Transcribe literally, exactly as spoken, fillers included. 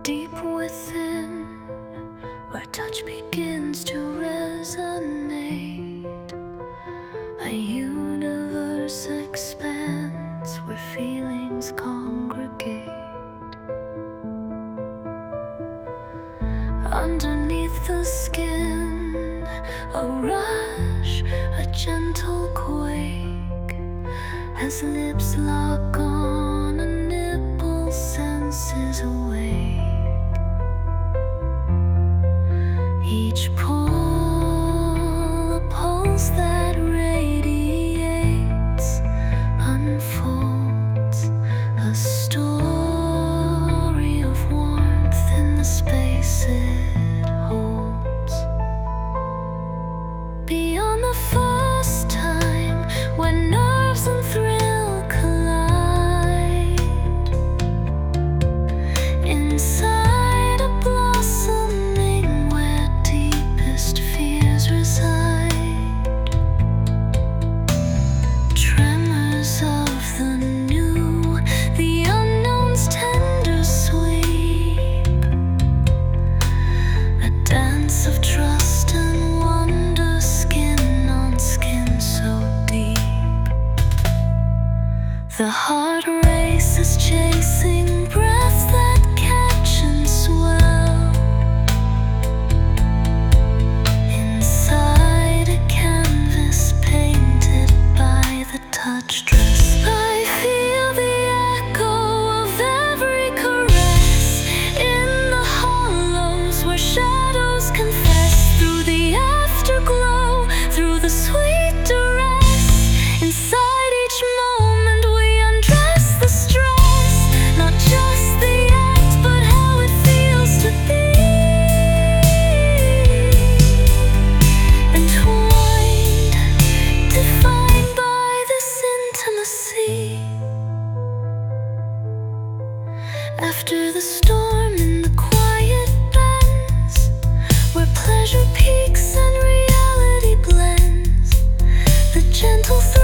Deep within, where touch begins to resonate, a universe expands where feelings congregate. Underneath the skin, a rush, a gentle quake, as lips lock on, a nipple senses awake. Each pull, a pulse that radiates, unfolds a story of warmth in the space it holds. Beyond the first time, when nerves and thrill collide, inside the heart races, chasing breaths that catch and swell. Inside a canvas painted by the touch dress, I feel the echo of every caress in the hollows where shadows confess. Through the afterglow, through the sweet duress, inside each moment after the storm, in the quiet bends, where pleasure peaks and reality blends, the gentle